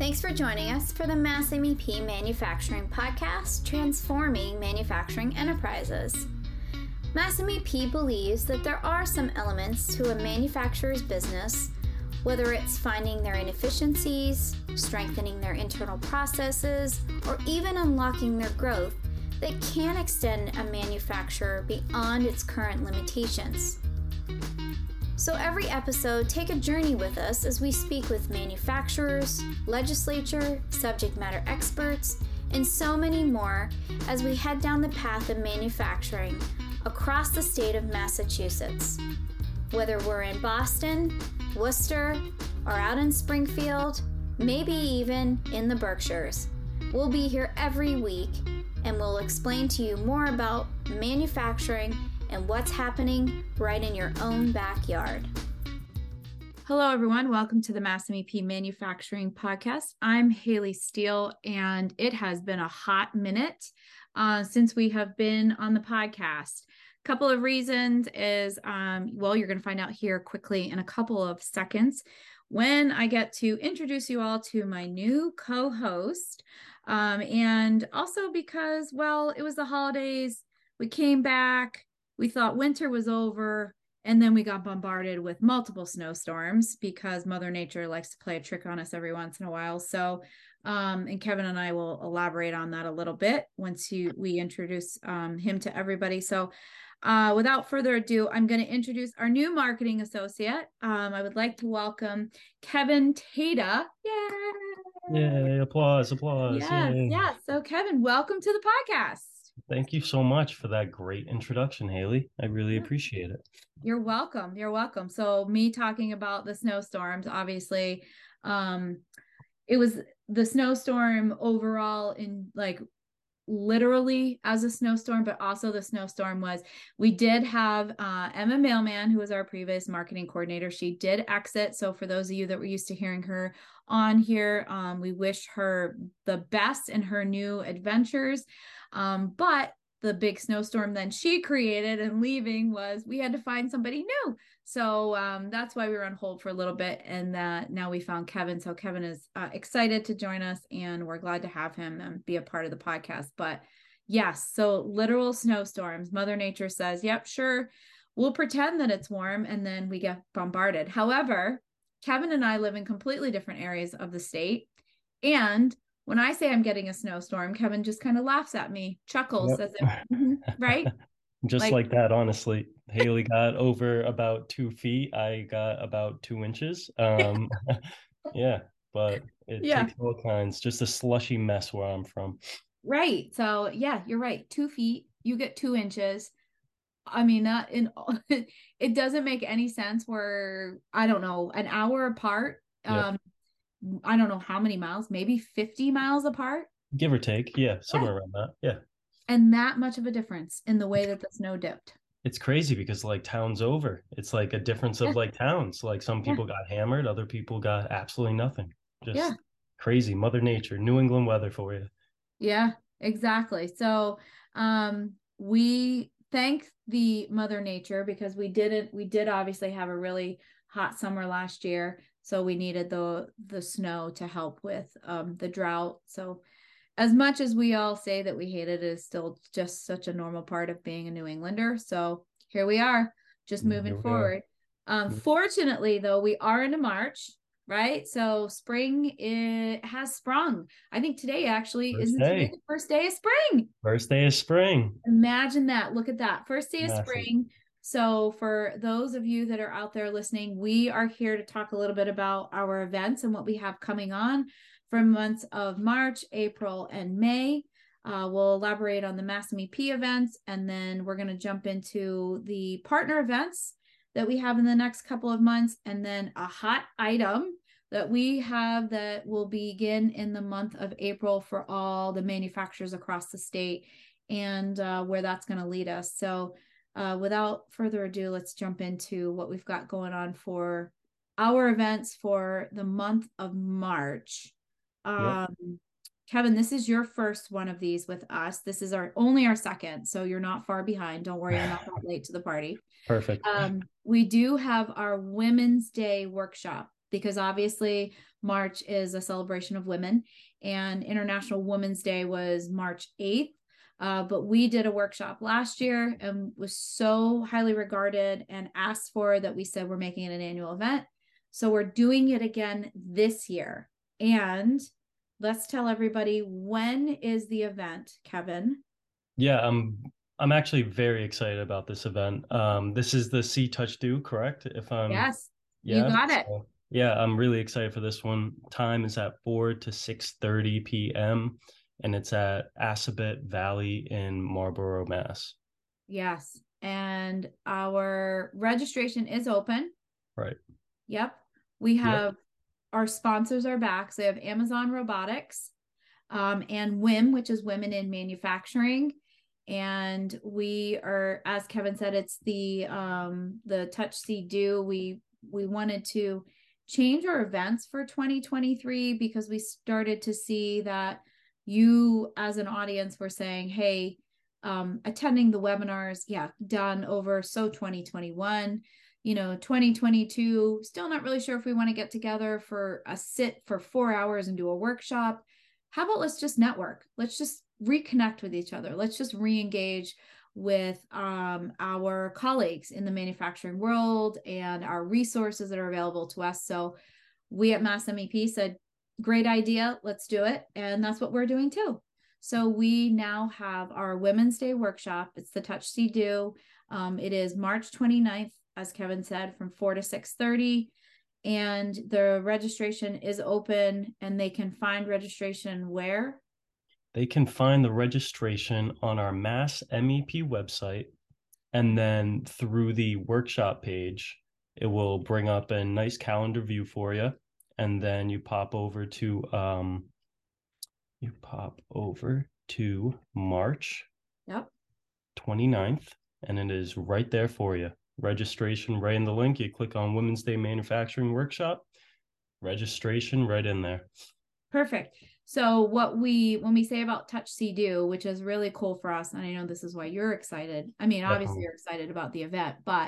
Thanks for joining us for the MassMEP Manufacturing Podcast, Transforming Manufacturing Enterprises. MassMEP believes that there are some elements to a manufacturer's business, whether it's finding their inefficiencies, strengthening their internal processes, or even unlocking their growth, that can extend a manufacturer beyond its current limitations. So every episode, take a journey with us as we speak with manufacturers, legislature, subject matter experts, and so many more as we head down the path of manufacturing across the state of Massachusetts. Whether we're in Boston, Worcester, or out in Springfield, maybe even in the Berkshires, we'll be here every week and we'll explain to you more about manufacturing and what's happening right in your own backyard. Hello, everyone. Welcome to the MassMEP Manufacturing Podcast. I'm Haley Steele, and it has been a hot minute since we have been on the podcast. A couple of reasons is, you're going to find out here quickly in a couple of seconds when I get to introduce you all to my new co-host. And also because, it was the holidays. We came back. We thought winter was over, and then we got bombarded with multiple snowstorms because Mother Nature likes to play a trick on us every once in a while. So, and Kevin and I will elaborate on that a little bit once we introduce him to everybody. So, without further ado, I'm going to introduce our new marketing associate. I would like to welcome Kevin Tata. Yay, applause. Yes. So, Kevin, welcome to the podcast. Thank you so much for that great introduction, Haley. I really appreciate it. You're welcome. So me talking about the snowstorms, obviously, it was the snowstorm overall in literally as a snowstorm, but also the snowstorm was, we did have Emma Mailman, who was our previous marketing coordinator. She did exit. So for those of you that were used to hearing her on here, we wish her the best in her new adventures. But the big snowstorm then she created and leaving was we had to find somebody new. So that's why we were on hold for a little bit. And now we found Kevin. So Kevin is excited to join us, and we're glad to have him and be a part of the podcast. But yes, so literal snowstorms. Mother Nature says, yep, sure, we'll pretend that it's warm, and then we get bombarded. However, Kevin and I live in completely different areas of the state. And when I say I'm getting a snowstorm, Kevin just kind of laughs at me, chuckles, says it, right? Just like that, honestly. Haley got over about 2 feet. I got about 2 inches. Yeah, but it takes all kinds. Just a slushy mess where I'm from. Right. So yeah, you're right. 2 feet, you get 2 inches. I mean, it doesn't make any sense where, I don't know, an hour apart. Yep. I don't know how many miles, maybe 50 miles apart. Give or take. Yeah, somewhere around that. Yeah. And that much of a difference in the way that the snow dipped. It's crazy because town's over. It's like a difference of towns. Some people got hammered, other people got absolutely nothing. Just crazy. Mother Nature, New England weather for you. Yeah, exactly. So we thank the Mother Nature because we did obviously have a really hot summer last year. So we needed the snow to help with the drought. So as much as we all say that we hate it, it is still just such a normal part of being a New Englander. So here we are, just moving forward. Fortunately, though, we are into March, right? So spring has sprung. I think today actually isn't today the first day of spring. First day of spring. Imagine that. Look at that. First day of spring. So for those of you that are out there listening, we are here to talk a little bit about our events and what we have coming on for months of March, April, and May. We'll elaborate on the MassMEP events, and then we're going to jump into the partner events that we have in the next couple of months, and then a hot item that we have that will begin in the month of April for all the manufacturers across the state, and where that's going to lead us. So without further ado, let's jump into what we've got going on for our events for the month of March. Kevin, this is your first one of these with us. This is only our second, so you're not far behind. Don't worry, you're not that late to the party. Perfect. We do have our Women's Day workshop because obviously March is a celebration of women, and International Women's Day was March 8th. But we did a workshop last year and was so highly regarded and asked for that we said we're making it an annual event. So we're doing it again this year. And let's tell everybody, when is the event, Kevin? Yeah, I'm actually very excited about this event. This is the See Touch Do, correct? Yes, yeah, you got it. so, yeah, I'm really excited for this one. Time is at 4 to 6:30 p.m. and it's at Assabet Valley in Marlborough, Mass. Yes, and our registration is open. Right. Yep. We have our sponsors are back. So we have Amazon Robotics, and WIM, which is Women in Manufacturing. And we are, as Kevin said, it's the Touch See Do. We wanted to change our events for 2023 because we started to see that you as an audience were saying, hey, attending the webinars, done over. So 2021, 2022, still not really sure if we want to get together for a sit for 4 hours and do a workshop. How about let's just network? Let's just reconnect with each other. Let's just re-engage with our colleagues in the manufacturing world and our resources that are available to us. So we at Mass MEP said, great idea, let's do it. And that's what we're doing too. So we now have our Women's Day workshop. It's the Touch See Do. It is March 29th, as Kevin said, from 4 to 6:30. And the registration is open, and they can find registration where? They can find the registration on our Mass MEP website. And then through the workshop page, it will bring up a nice calendar view for you. And then you pop over to March 29th, and it is right there for you. Registration right in the link. You click on Women's Day Manufacturing Workshop, registration right in there. Perfect. So when we say about Touch See Do, which is really cool for us, and I know this is why you're excited. I mean, obviously you're excited about the event, but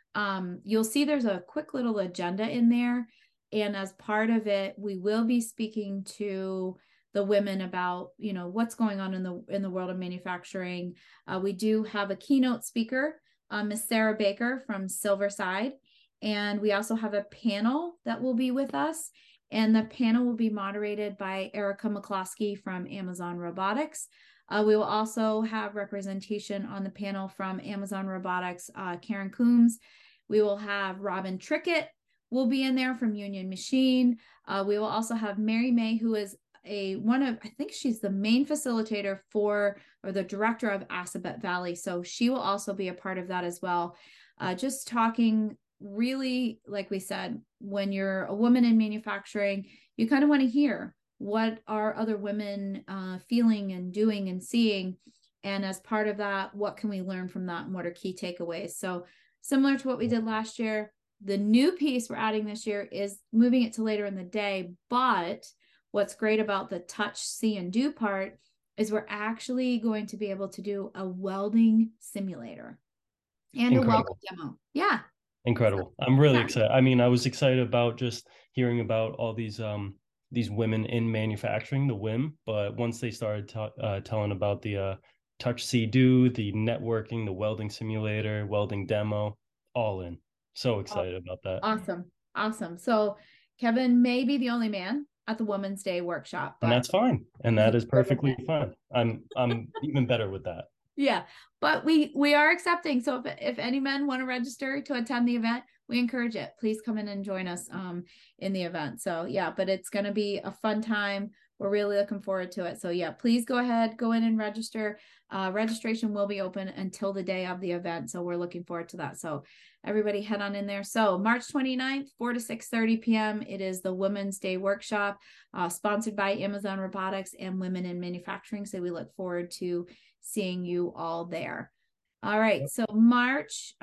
you'll see there's a quick little agenda in there. And as part of it, we will be speaking to the women about, what's going on in the world of manufacturing. We do have a keynote speaker, Miss Sarah Baker from Silverside. And we also have a panel that will be with us. And the panel will be moderated by Erica McCloskey from Amazon Robotics. We will also have representation on the panel from Amazon Robotics, Karen Coombs. We will have Robin Trickett will be in there from Union Machine. We will also have Mary May, who is I think she's the main facilitator or the director of Assabet Valley. So she will also be a part of that as well. Just talking really, like we said, when you're a woman in manufacturing, you kind of want to hear what are other women feeling and doing and seeing. And as part of that, what can we learn from that and what are key takeaways? So similar to what we did last year, the new piece we're adding this year is moving it to later in the day. But what's great about the Touch, See, and Do part is we're actually going to be able to do a welding simulator and a welding demo. Yeah. Incredible. I'm really excited. I mean, I was excited about just hearing about all these women in manufacturing, the WIM, but once they started telling about the Touch, See, Do, the networking, the welding simulator, welding demo, all in. So excited about that. Awesome. So Kevin may be the only man at the Women's Day workshop, and that's fine. And that is perfectly fine. I'm even better with that. Yeah, but we are accepting. So if any men want to register to attend the event, we encourage it. Please come in and join us in the event. So yeah, but it's going to be a fun time. We're really looking forward to it. So yeah, please go ahead, go in and register. Registration will be open until the day of the event. So we're looking forward to that. So everybody head on in there. So March 29th, 4 to 6:30 p.m. It is the Women's Day Workshop, sponsored by Amazon Robotics and Women in Manufacturing. So we look forward to seeing you all there. All right. So March,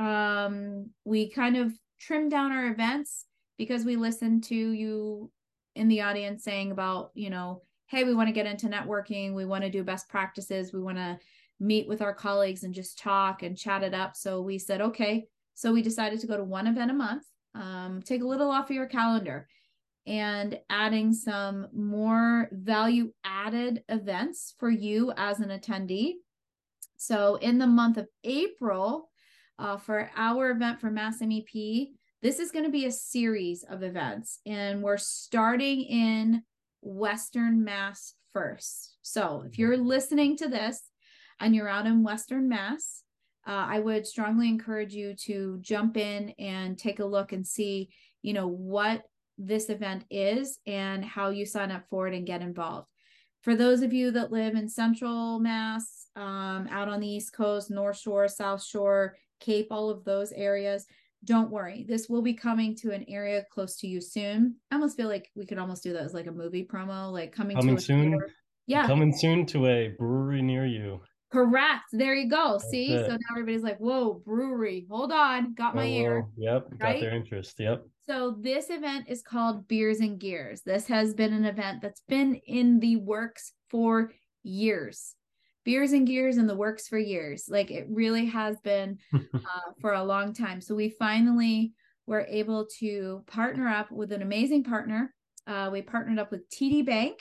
we kind of trimmed down our events because we listened to you in the audience saying about, hey, we want to get into networking. We want to do best practices. We want to meet with our colleagues and just talk and chat it up. So we said, okay. So we decided to go to one event a month, take a little off of your calendar. and adding some more value added events for you as an attendee. So in the month of April, for our event for Mass MEP, this is going to be a series of events, and we're starting in Western Mass first. So if you're listening to this and you're out in Western Mass, I would strongly encourage you to jump in and take a look and see, what this event is and how you sign up for it and get involved. For those of you that live in Central Mass, out on the East Coast, North Shore, South Shore, Cape, all of those areas, don't worry. This will be coming to an area close to you soon. I almost feel like we could almost do that as like a movie promo, like coming to soon. Theater. Yeah. Coming soon to a brewery near you. Correct. There you go. See, so now everybody's like, whoa, brewery. Hold on. Got my ear. Yep. Right? Got their interest. Yep. So this event is called Beers and Gears. This has been an event that's been in the works for years. Beers and Gears in the works for years. Like it really has been for a long time. So we finally were able to partner up with an amazing partner. We partnered up with TD Bank,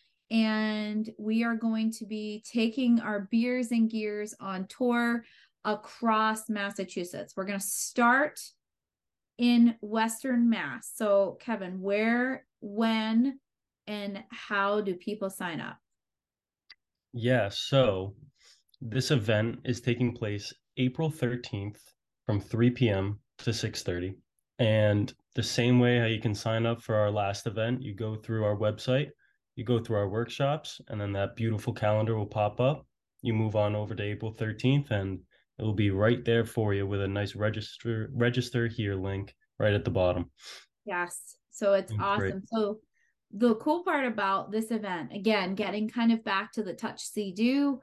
and we are going to be taking our Beers and Gears on tour across Massachusetts. We're going to start in Western Mass. So Kevin, where, when, and how do people sign up? Yeah, so this event is taking place April 13th from 3 p.m. to 6:30. And the same way how you can sign up for our last event, you go through our website, you go through our workshops, and then that beautiful calendar will pop up. You move on over to April 13th, and it will be right there for you with a nice register here link right at the bottom. Yes, so it's awesome. Great. So the cool part about this event, again, getting kind of back to the Touch See Do,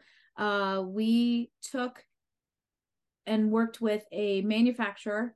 we took and worked with a manufacturer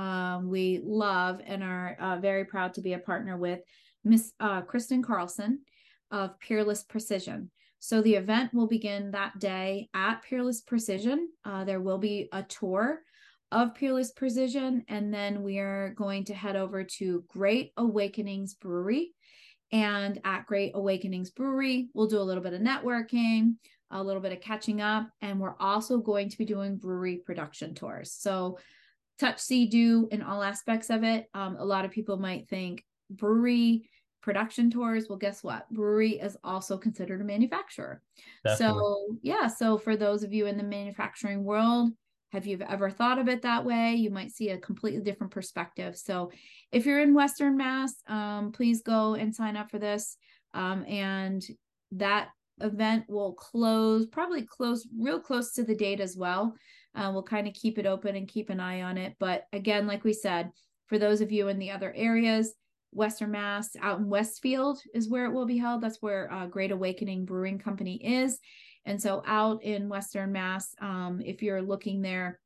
we love and are very proud to be a partner with, Miss Kristen Carlson of Peerless Precision. So the event will begin that day at Peerless Precision. There will be a tour of Peerless Precision, and then we are going to head over to Great Awakenings Brewery. And at Great Awakenings Brewery, we'll do a little bit of networking, a little bit of catching up, and we're also going to be doing brewery production tours. So Touch See Do in all aspects of it. A lot of people might think brewery production tours. Well, guess what? Brewery is also considered a manufacturer. Definitely. So yeah, so for those of you in the manufacturing world, have you ever thought of it that way? You might see a completely different perspective. So if you're in Western Mass, please go and sign up for this. And that event will probably close real close to the date as well. We'll kind of keep it open and keep an eye on it. But again, like we said, for those of you in the other areas, Western Mass out in Westfield is where it will be held. That's where Great Awakening Brewing Company is. And so out in Western Mass, if you're looking there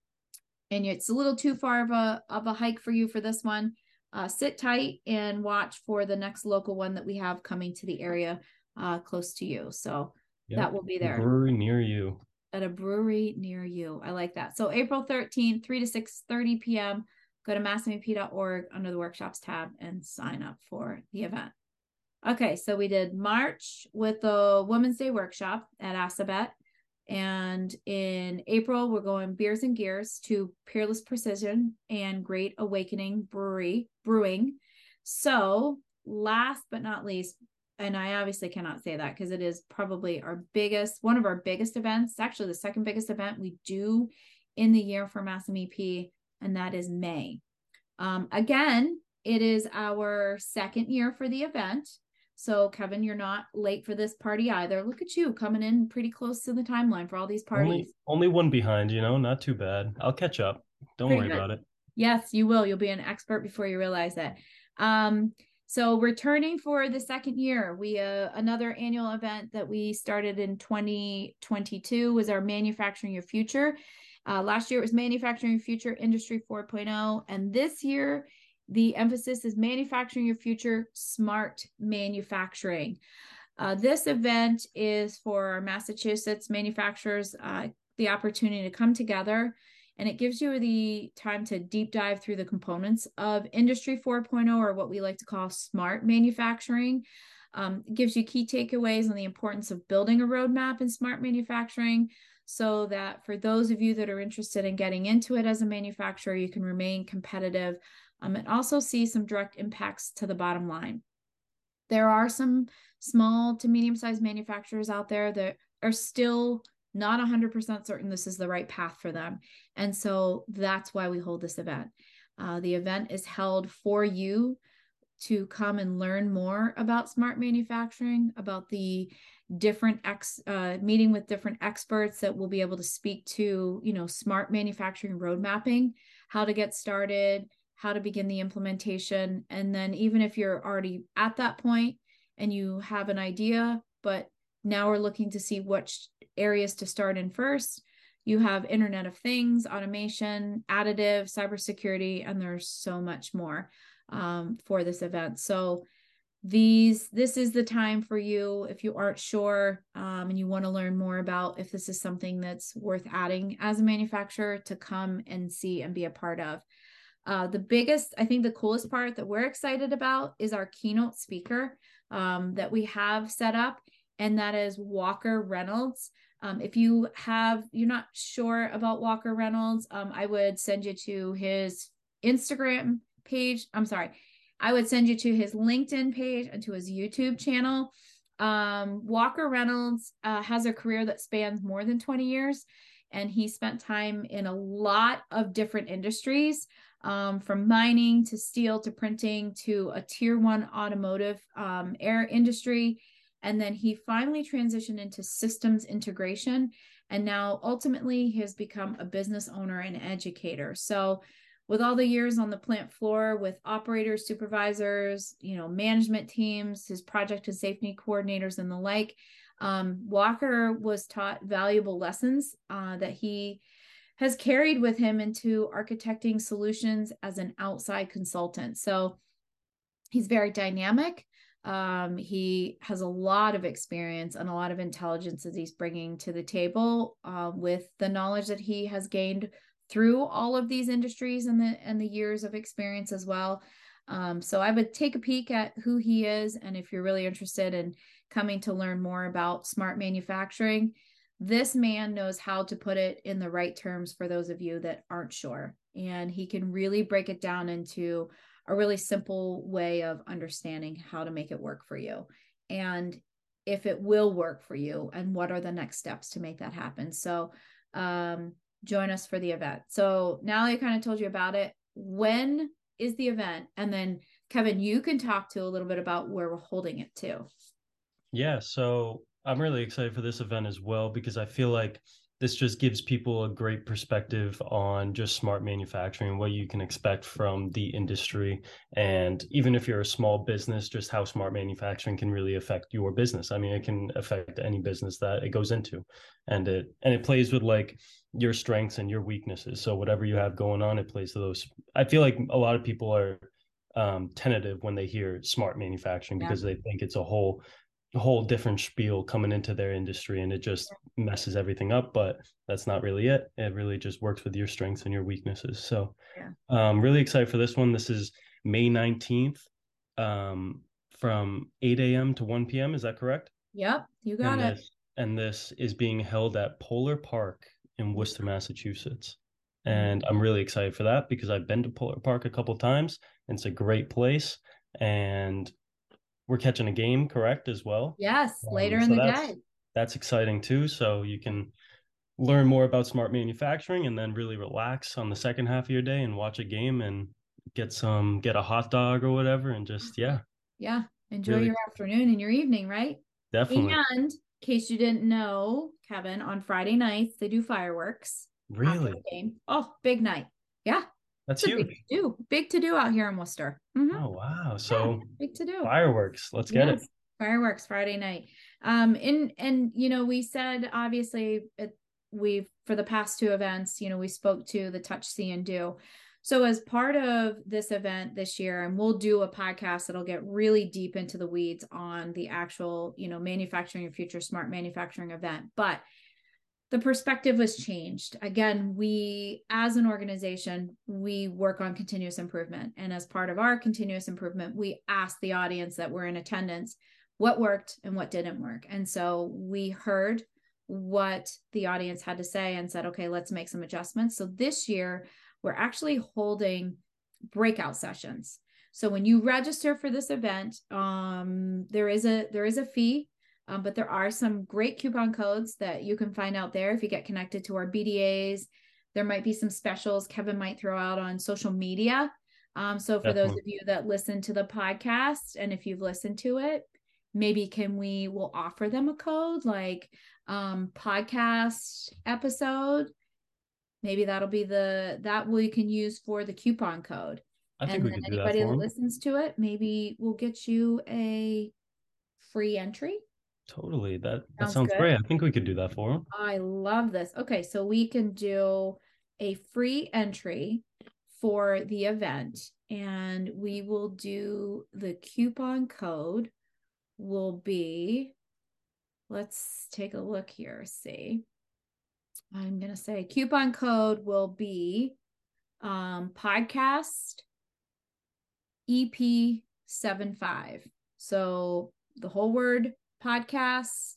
and it's a little too far of a hike for you for this one, sit tight and watch for the next local one that we have coming to the area close to you. So that will be there. A brewery near you. At a brewery near you. I like that. So April 13th, 3 to 6:30 p.m. Go to massmep.org under the workshops tab and sign up for the event. Okay, so we did March with the Women's Day workshop at Assabet. And in April, we're going Beers and Gears to Peerless Precision and Great Awakening Brewing. So last but not least, and I obviously cannot say that because it is probably one of our biggest events. It's actually the second biggest event we do in the year for Mass MEP, and that is May. Again, it is our second year for the event. So Kevin, you're not late for this party either. Look at you coming in pretty close to the timeline for all these parties. Only one behind, not too bad. I'll catch up. Don't worry about it. Yes, you will. You'll be an expert before you realize that. So returning for the second year, we another annual event that we started in 2022 was our Manufacturing Your Future. Last year it was Manufacturing Your Future Industry 4.0, and this year the emphasis is Manufacturing Your Future Smart Manufacturing. This event is for Massachusetts manufacturers the opportunity to come together and it gives you the time to deep dive through the components of Industry 4.0, or what we like to call smart manufacturing. It gives you key takeaways on the importance of building a roadmap in smart manufacturing, so that for those of you that are interested in getting into it as a manufacturer, you can remain competitive, and also see some direct impacts to the bottom line. There are some small to medium-sized manufacturers out there that are still not 100% certain this is the right path for them. And so that's why we hold this event. The event is held for you to come and learn more about smart manufacturing, about the different meeting with different experts that will be able to speak to, smart manufacturing road mapping, how to get started, how to begin the implementation. And then even if you're already at that point and you have an idea, but now we're looking to see which areas to start in first, you have Internet of Things, automation, additive, cybersecurity, and there's so much more for this event. So this is the time for you, if you aren't sure and you want to learn more about if this is something that's worth adding as a manufacturer, to come and see and be a part of. The coolest part that we're excited about is our keynote speaker that we have set up, and that is Walker Reynolds. If you're not sure about Walker Reynolds, I would send you to his Instagram page. I would send you to his LinkedIn page and to his YouTube channel. Walker Reynolds has a career that spans more than 20 years, and he spent time in a lot of different industries, from mining to steel to printing to a tier 1 automotive air industry. And then he finally transitioned into systems integration. And now ultimately he has become a business owner and educator. So with all the years on the plant floor with operators, supervisors, management teams, his project and safety coordinators and the like, Walker was taught valuable lessons that he has carried with him into architecting solutions as an outside consultant. So he's very dynamic. He has a lot of experience and a lot of intelligence that he's bringing to the table with the knowledge that he has gained through all of these industries and the years of experience as well. So I would take a peek at who he is. And if you're really interested in coming to learn more about smart manufacturing, this man knows how to put it in the right terms for those of you that aren't sure. And he can really break it down into a really simple way of understanding how to make it work for you, and if it will work for you, and what are the next steps to make that happen. So join us for the event. So now I kind of told you about it. When is the event? And then Kevin, you can talk to a little bit about where we're holding it too. Yeah, so I'm really excited for this event as well, because I feel like this just gives people a great perspective on just smart manufacturing, what you can expect from the industry. And even if you're a small business, just how smart manufacturing can really affect your business. I mean, it can affect any business that it goes into, and it plays with like your strengths and your weaknesses. So whatever you have going on, it plays to those. I feel like a lot of people are tentative when they hear smart manufacturing, because they think it's a whole different spiel coming into their industry, and it just messes everything up. But that's not really it. It really just works with your strengths and your weaknesses. So really excited for this one. This is May 19th from 8 a.m. to 1 p.m. Is that correct? Yep, you got it. And this is being held at Polar Park in Worcester, Massachusetts. And I'm really excited for that, because I've been to Polar Park a couple of times, and it's a great place. And we're catching a game, correct, as well? Yes, later in the day. That's exciting too. So you can learn more about smart manufacturing and then really relax on the second half of your day and watch a game and get a hot dog or whatever, and just enjoy really your afternoon and your evening, right? Definitely. And in case you didn't know, Kevin, on Friday nights they do fireworks. Really? After the game. Oh, big night. Yeah. That's huge. Big to do out here in Worcester. Mm-hmm. Oh wow! So big to do. Fireworks. Let's get it. Fireworks Friday night. And we said obviously for the past two events, we spoke to the Touch, See, and Do. So as part of this event this year, and we'll do a podcast that'll get really deep into the weeds on the actual, manufacturing your future smart manufacturing event. But the perspective was changed. Again, we, as an organization, we work on continuous improvement. And as part of our continuous improvement, we ask the audience that were in attendance what worked and what didn't work. And so we heard what the audience had to say and said, okay, let's make some adjustments. So this year, we're actually holding breakout sessions. So when you register for this event, there is a fee. But there are some great coupon codes that you can find out there if you get connected to our BDAs. There might be some specials Kevin might throw out on social media. So for those of you that listen to the podcast, and if you've listened to it, maybe we'll offer them a code like podcast episode. Maybe that'll be that we can use for the coupon code. I think we could do that anybody for that listens to it, maybe we'll get you a free entry. Totally. That sounds great. I think we could do that for them. I love this. Okay, so we can do a free entry for the event, and we will do the coupon code will be, let's take a look here, see. I'm going to say coupon code will be podcast EP75. So the whole word podcast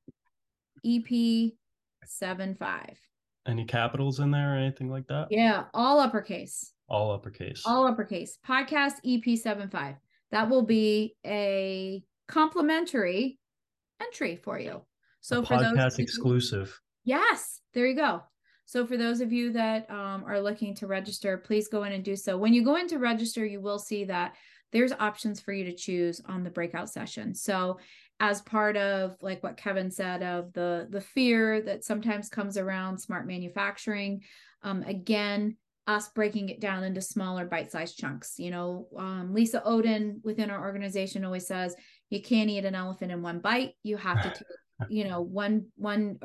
EP75. Any capitals in there or anything like that? Yeah, all uppercase. All uppercase. All uppercase. Podcast EP75. That will be a complimentary entry for you. So for podcast exclusive. Yes, there you go. So for those of you that are looking to register, please go in and do so. When you go in to register, you will see that there's options for you to choose on the breakout session. So as part of like what Kevin said of the fear that sometimes comes around smart manufacturing, again, us breaking it down into smaller bite-sized chunks. You know, Lisa Oden within our organization always says, you can't eat an elephant in one bite. You have to take, you know, one meal.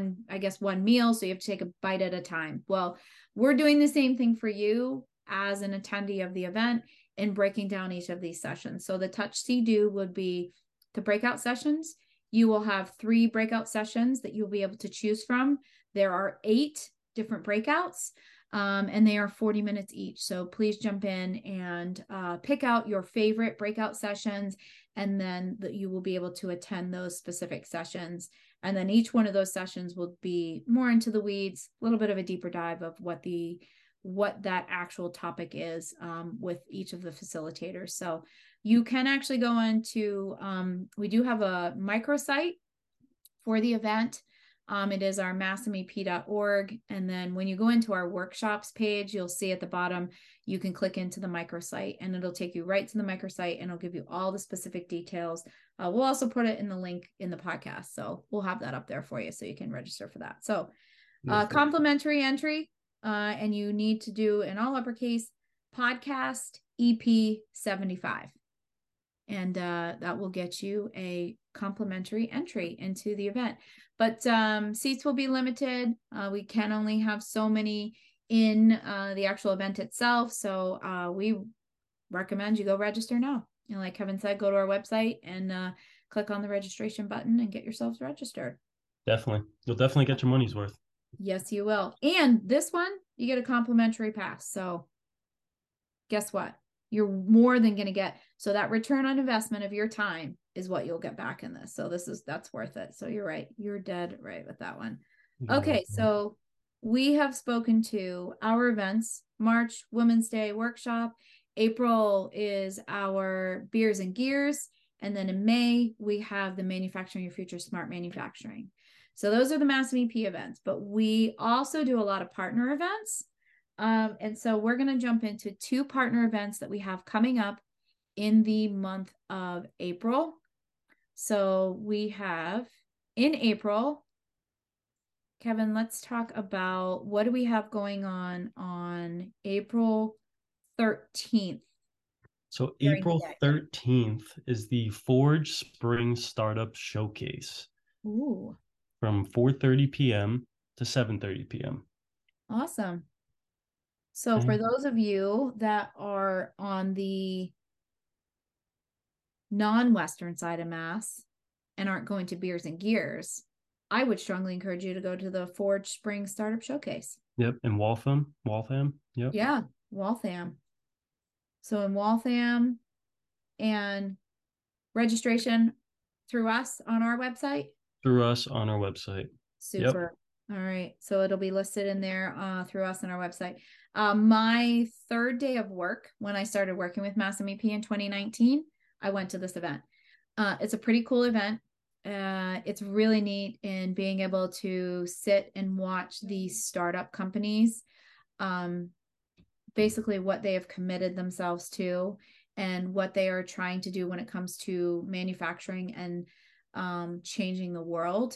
So you have to take a bite at a time. Well, we're doing the same thing for you as an attendee of the event in breaking down each of these sessions. So the touch see do would be the breakout sessions. You will have 3 breakout sessions that you'll be able to choose from. There are 8 different breakouts. And they are 40 minutes each. So please jump in and pick out your favorite breakout sessions, and then you will be able to attend those specific sessions. And then each one of those sessions will be more into the weeds, a little bit of a deeper dive of what that actual topic is with each of the facilitators. So you can actually go on to, we do have a microsite for the event. It is our massmep.org. And then when you go into our workshops page, you'll see at the bottom, you can click into the microsite and it'll take you right to the microsite and it'll give you all the specific details. We'll also put it in the link in the podcast. So we'll have that up there for you so you can register for that. So complimentary entry, and you need to do in all uppercase podcast EP75. And that will get you a complimentary entry into the event. But seats will be limited. We can only have so many in the actual event itself. So we recommend you go register now. And like Kevin said, go to our website and click on the registration button and get yourselves registered. Definitely. You'll definitely get your money's worth. Yes, you will. And this one, you get a complimentary pass. So guess what? You're more than going to get. So that return on investment of your time is what you'll get back in this. So that's worth it. So you're right. You're dead right with that one. Okay. So we have spoken to our events, March Women's Day workshop. April is our beers and gears. And then in May, we have the Manufacturing Your Future Smart Manufacturing. So those are the MassMEP events, but we also do a lot of partner events. And so we're going to jump into 2 partner events that we have coming up in the month of April. So we have in April, Kevin, let's talk about what do we have going on April 13th. So April 13th is the Forge Spring Startup Showcase. Ooh. From 4:30 p.m. to 7:30 p.m. Awesome. So for those of you that are on the non-Western side of Mass and aren't going to Beers and Gears, I would strongly encourage you to go to the Forge Spring Startup Showcase. Yep. In Waltham. Yep. Yeah. Waltham. So in Waltham, and registration through us on our website. Through us on our website. Super. Yep. All right. So it'll be listed in there through us on our website. My third day of work, when I started working with Mass MEP in 2019, I went to this event. It's a pretty cool event. It's really neat in being able to sit and watch these startup companies, basically what they have committed themselves to and what they are trying to do when it comes to manufacturing and changing the world.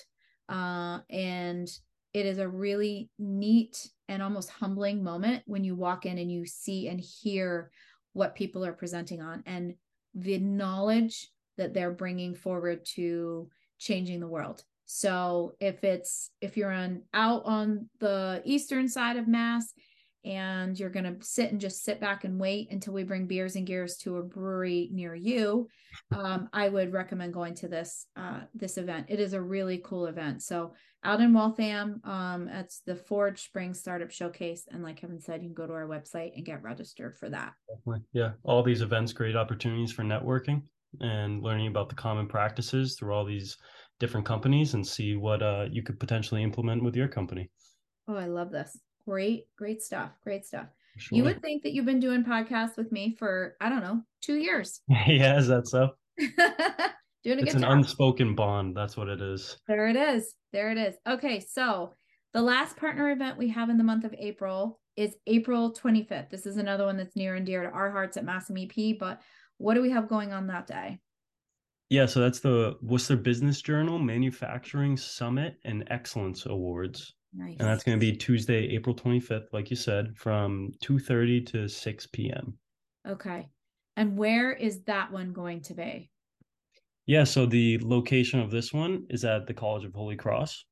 And it is a really neat and almost humbling moment when you walk in and you see and hear what people are presenting on and the knowledge that they're bringing forward to changing the world. So if you're out on the eastern side of Mass and you're going to sit back and wait until we bring beers and gears to a brewery near you, I would recommend going to this event. It is a really cool event. So out in Waltham, it's the Forge Spring Startup Showcase. And like Kevin said, you can go to our website and get registered for that. Definitely. Yeah. All these events, great opportunities for networking and learning about the common practices through all these different companies and see what you could potentially implement with your company. Oh, I love this. Great stuff. Great stuff. Sure. You would think that you've been doing podcasts with me for, I don't know, 2 years. Yeah, is that so? Doing a it's good an job. Unspoken bond. That's what it is. There it is. Okay, so the last partner event we have in the month of April is April 25th. This is another one that's near and dear to our hearts at Mass MEP, but what do we have going on that day? Yeah, so that's the Worcester Business Journal Manufacturing Summit and Excellence Awards. Nice. And that's going to be Tuesday, April 25th, like you said, from 2:30 to 6 p.m. Okay. And where is that one going to be? Yeah, so the location of this one is at the College of Holy Cross.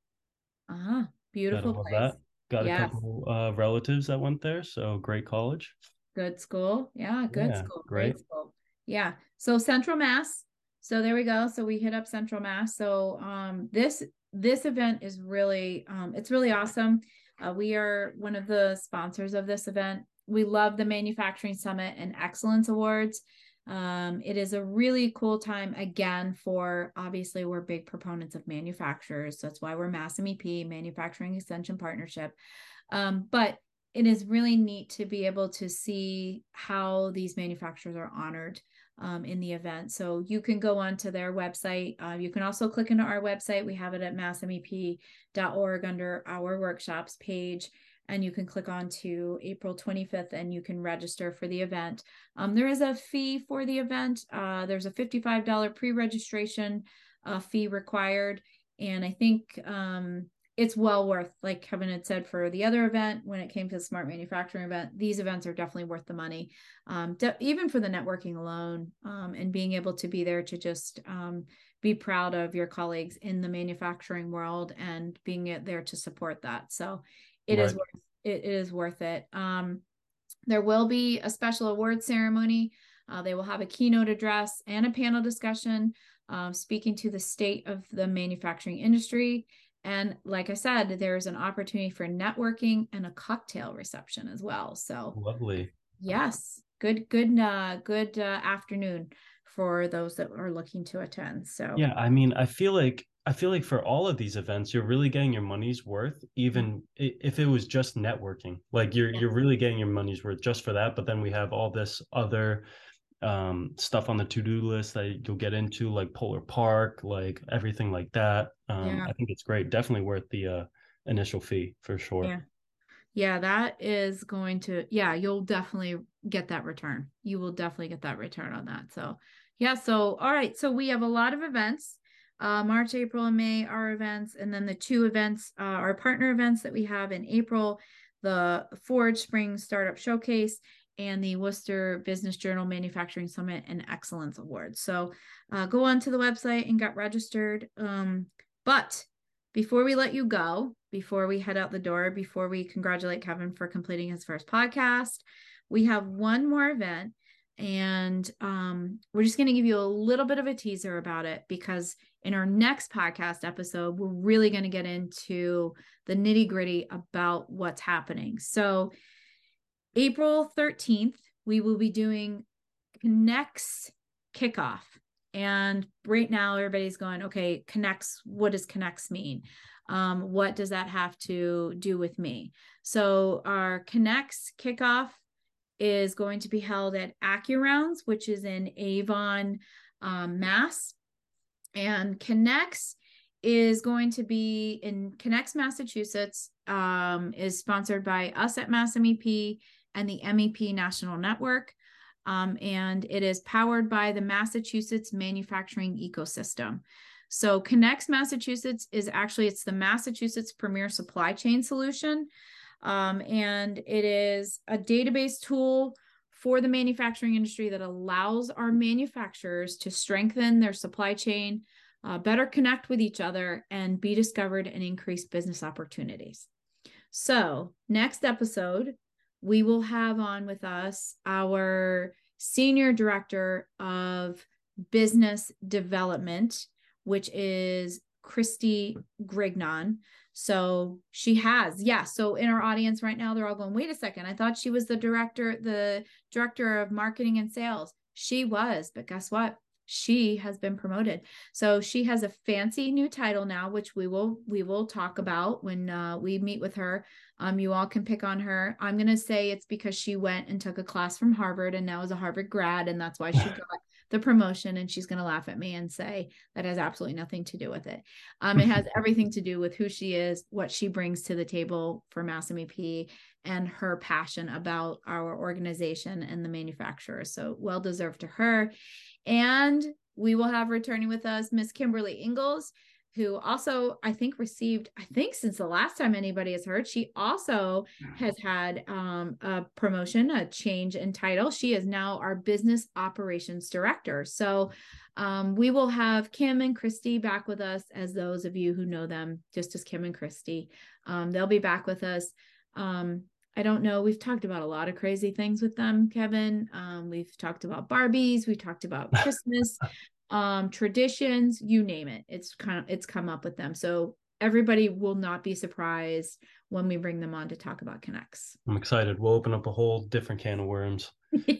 Beautiful place. Got a couple relatives that went there, so great college. Good school. Yeah, good school. Great school. Yeah. So Central Mass. So there we go. So we hit up Central Mass. So this event is really it's really awesome. We are one of the sponsors of this event. We love the Manufacturing Summit and Excellence Awards. It is a really cool time again for, obviously we're big proponents of manufacturers. That's why we're Mass MEP, Manufacturing Extension Partnership. But it is really neat to be able to see how these manufacturers are honored in the event. So you can go onto their website. You can also click into our website. We have it at massmep.org under our workshops page. And you can click on to April 25th and you can register for the event. There is a fee for the event. There's a $55 pre-registration fee required. And I think it's well worth, like Kevin had said, for the other event, when it came to the Smart Manufacturing event, these events are definitely worth the money, even for the networking alone, and being able to be there to just be proud of your colleagues in the manufacturing world and being there to support that. So it is worth it. There will be a special award ceremony. They will have a keynote address and a panel discussion speaking to the state of the manufacturing industry. And like I said, there's an opportunity for networking and a cocktail reception as well. So lovely. Yes. Good afternoon for those that are looking to attend. So yeah, I mean, I feel like for all of these events, you're really getting your money's worth, even if it was just networking. Like you're really getting your money's worth just for that. But then we have all this other stuff on the to-do list that you'll get into, like Polar Park, like everything like that. I think it's great. Definitely worth the initial fee for sure. Yeah, that is going to, you'll definitely get that return. You will definitely get that return on that. So all right. So we have a lot of events. March, April, and May are events. And then the two events are partner events that we have in April, the Forge Spring Startup Showcase and the Worcester Business Journal Manufacturing Summit and Excellence Awards. So go on to the website and get registered. But before we let you go, before we head out the door, before we congratulate Kevin for completing his first podcast, we have one more event. And we're just going to give you a little bit of a teaser about it because in our next podcast episode, we're really going to get into the nitty-gritty about what's happening. So April 13th, we will be doing Connects kickoff. And right now everybody's going, okay, Connects, what does Connects mean? What does that have to do with me? So our Connects kickoff is going to be held at AccuRounds, which is in Avon, Mass. And Connects is going to be in Connects, Massachusetts, is sponsored by us at MassMEP and the MEP National Network. And it is powered by the Massachusetts manufacturing ecosystem. So Connects Massachusetts is actually, it's the Massachusetts premier supply chain solution. And it is a database tool for the manufacturing industry that allows our manufacturers to strengthen their supply chain, better connect with each other, and be discovered and increase business opportunities. So next episode, we will have on with us our Senior Director of Business Development, which is Christy Grignon. So she has, yeah. So in our audience right now, they're all going, wait a second. I thought she was the director of marketing and sales. She was, but guess what? She has been promoted. So she has a fancy new title now, which we will talk about when we meet with her. You all can pick on her. I'm going to say it's because she went and took a class from Harvard and now is a Harvard grad. And that's why she got the promotion, and she's going to laugh at me and say that has absolutely nothing to do with it. It has everything to do with who she is, what she brings to the table for MassMEP, and her passion about our organization and the manufacturers. So well deserved to her. And we will have returning with us Miss Kimberly Ingalls, who also I think since the last time anybody has heard, she also has had a promotion, a change in title. She is now our business operations director. So we will have Kim and Christy back with us, as those of you who know them, just as Kim and Christy. They'll be back with us. I don't know. We've talked about a lot of crazy things with them, Kevin. We've talked about Barbies. We talked about Christmas. Traditions, you name it. It's come up with them. So everybody will not be surprised when we bring them on to talk about Connects. I'm excited. We'll open up a whole different can of worms.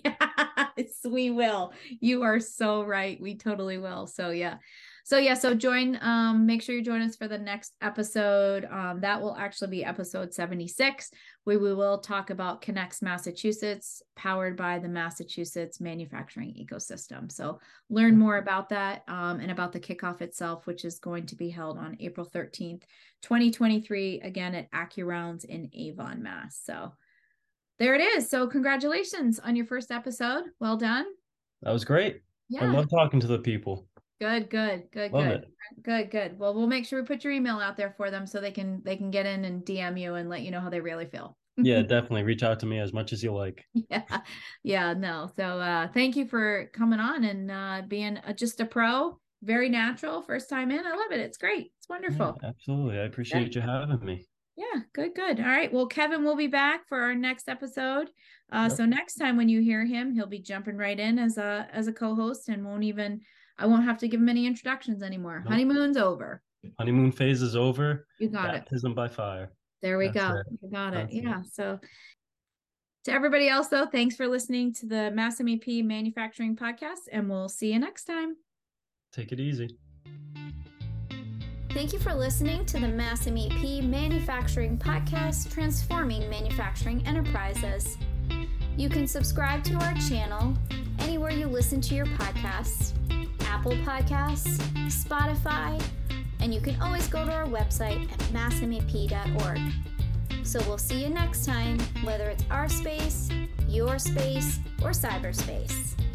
Yes, we will. You are so right. We totally will. So yeah. So join, make sure you join us for the next episode. That will actually be episode 76, where we will talk about Connects Massachusetts, powered by the Massachusetts manufacturing ecosystem. So learn more about that and about the kickoff itself, which is going to be held on April 13th, 2023, again at AccuRounds in Avon, Mass. So there it is. So congratulations on your first episode. Well done. That was great. Yeah. I love talking to the people. Good. Well, we'll make sure we put your email out there for them so they can get in and DM you and let you know how they really feel. Yeah, definitely reach out to me as much as you like. Yeah, no. So thank you for coming on and being just a pro, very natural, first time in. I love it. It's great. It's wonderful. Yeah, absolutely. I appreciate you having me. Yeah, good. All right. Well, Kevin will be back for our next episode. So next time when you hear him, he'll be jumping right in as a co-host and I won't have to give him any introductions anymore. Nope. Honeymoon's over. Honeymoon phase is over. You got Baptism by fire. There we go. You got it. Yeah. So to everybody else, though, thanks for listening to the MassMEP Manufacturing Podcast, and we'll see you next time. Take it easy. Thank you for listening to the MassMEP Manufacturing Podcast, transforming manufacturing enterprises. You can subscribe to our channel anywhere you listen to your podcasts, Apple Podcasts, Spotify, and you can always go to our website at massmep.org. So we'll see you next time, whether it's our space, your space, or cyberspace.